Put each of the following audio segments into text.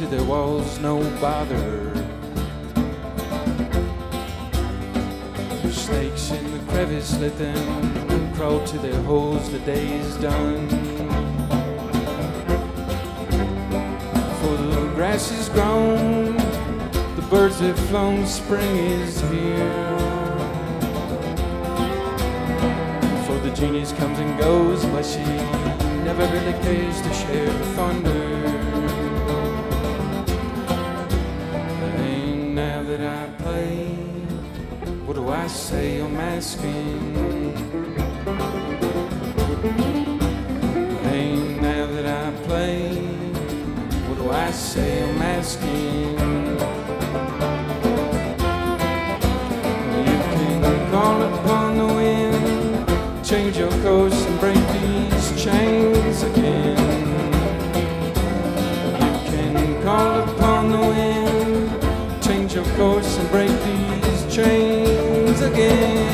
to their walls, no bother. Snakes in the crevice, let them crawl to their holes, the day is done. For the grass is grown, the birds have flown, spring is here. For the genius comes and goes, but she never really cares to share the thunder. And now that I play, what do I say? I'm asking. Hey, now that I play, what do I say? I'm asking. You can call upon the wind, change your course and break these chains again. You can call upon the wind, change your course and break these chains again.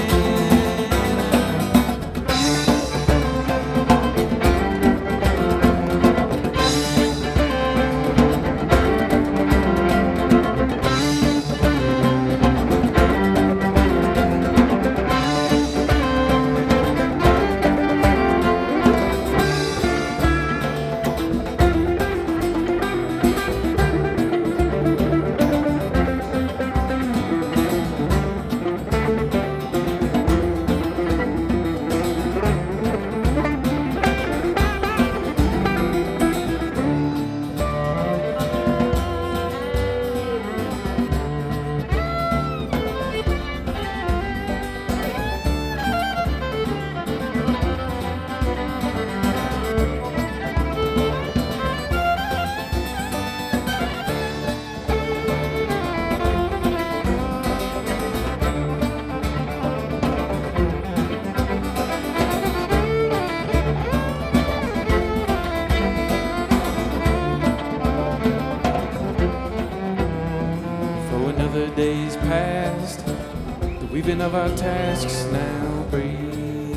Days past, the weaving of our tasks now breathe.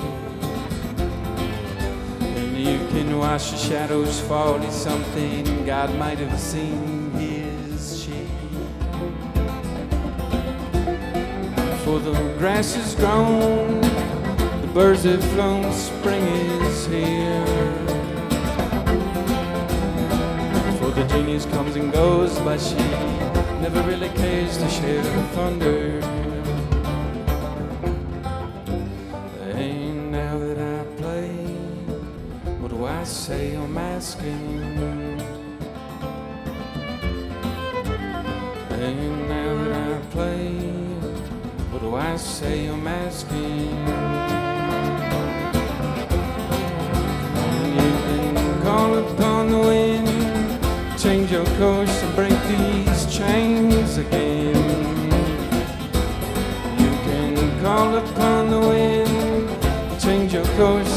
And you can watch the shadows fall. It's something God might have seen his sheep. For the grass is grown, the birds have flown, spring is here. For the genius comes and goes, but she never really cares to share the thunder. And now that I play, what do I say? I'm asking. And now that I play, what do I say? I'm asking. You can call upon the wind, change your course and break these chains again. You can call upon the wind, change your course